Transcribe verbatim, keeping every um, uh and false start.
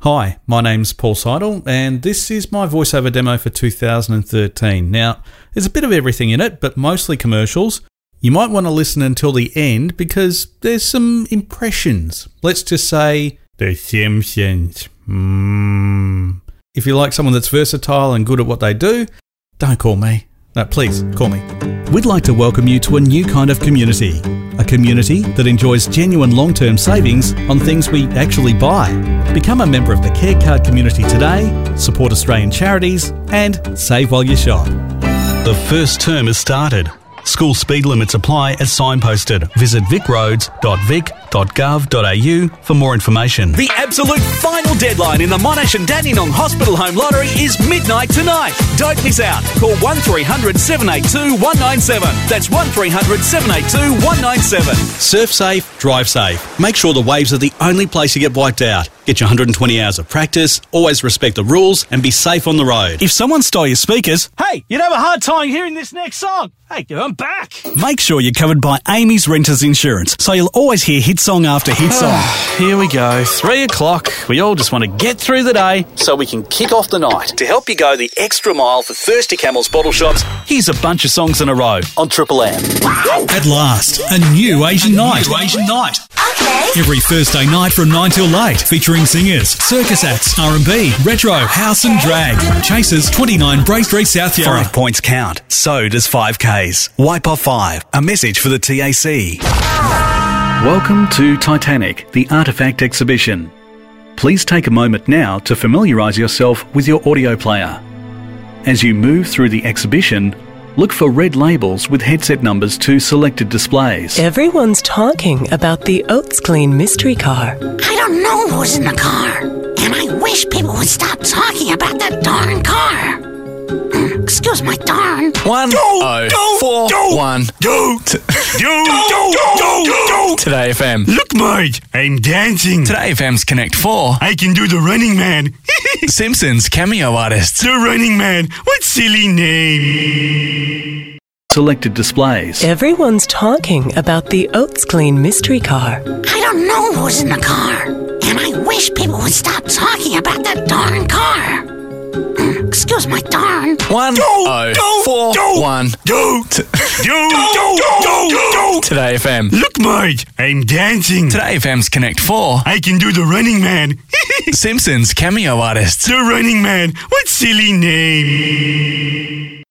Hi, my name's Paul Seidel, and this is my voiceover demo for two thousand thirteen. Now, there's a bit of everything in it, but mostly commercials. You might want to listen until the end because there's some impressions. Let's just say, The Simpsons. Mm. If you like someone that's versatile and good at what they do, don't call me. No, please, call me. We'd like to welcome you to a new kind of community. A community that enjoys genuine long-term savings on things we actually buy. Become a member of the Care Card community today, support Australian charities, and save while you shop. The first term has started. School speed limits apply as signposted. Visit vic roads dot vic dot gov dot a u for more information. The absolute final deadline in the Monash and Dandenong Hospital Home Lottery is midnight tonight. Don't miss out. Call one three hundred seven eight two one nine seven. That's one three hundred seven eight two one nine seven. Surf safe, drive safe. Make sure the waves are the only place you get wiped out. Get your one hundred twenty hours of practice, always respect the rules, and be safe on the road. If someone stole your speakers, hey, you'd have a hard time hearing this next song. Hey, I'm back. Make sure you're covered by Amy's Renters Insurance, so you'll always hear hit song after hit song. Here we go, three o'clock. We all just want to get through the day so we can kick off the night. To help you go the extra mile for Thirsty Camels bottle shops, here's a bunch of songs in a row on Triple M. At last, a new Asian night. New Asian night. Okay. Every Thursday night from nine till late, featuring singers, circus acts, R and B, retro, house and drag. Chasers, twenty-nine Bray Street, South Yarra. Five points count. So does five Ks. Wipe off five. A message for the T A C. Welcome to Titanic, the Artefact Exhibition. Please take a moment now to familiarise yourself with your audio player. As you move through the exhibition, look for red labels with headset numbers to selected displays. Everyone's talking about the Oats Clean mystery car. I don't know who's in the car, and I wish people would stop talking about that darn car. Excuse my darn. One oh four one. Go! Go! Go! Go! Go! Today F M. Look, Marge, I'm dancing. Today F M's Connect four. I can do the Running Man. Simpsons cameo artists. The Running Man. What silly name. Selected displays. Everyone's talking about the Oats Clean mystery car. I don't know who's in the car, and I wish people would stop talking about that darn car. Excuse my darn. One oh four one. Go! Go! Go! Go! Go! Today F M. Look, Marge, I'm dancing. Today F M's Connect four. I can do the Running Man. Simpsons cameo artists. The Running Man. What silly name.